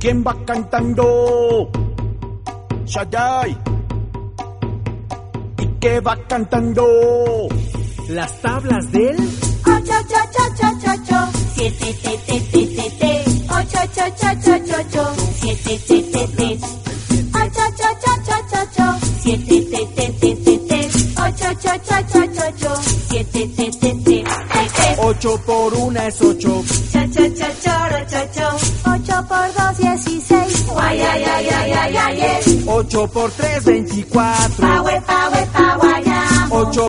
¿Quién va cantando? Shaddai. ¿Y qué va cantando? Las tablas del 8, 7, 8, 7, 7, 8 por 1 es 8. 8 por 2, 16. 8 por 3, 24. 8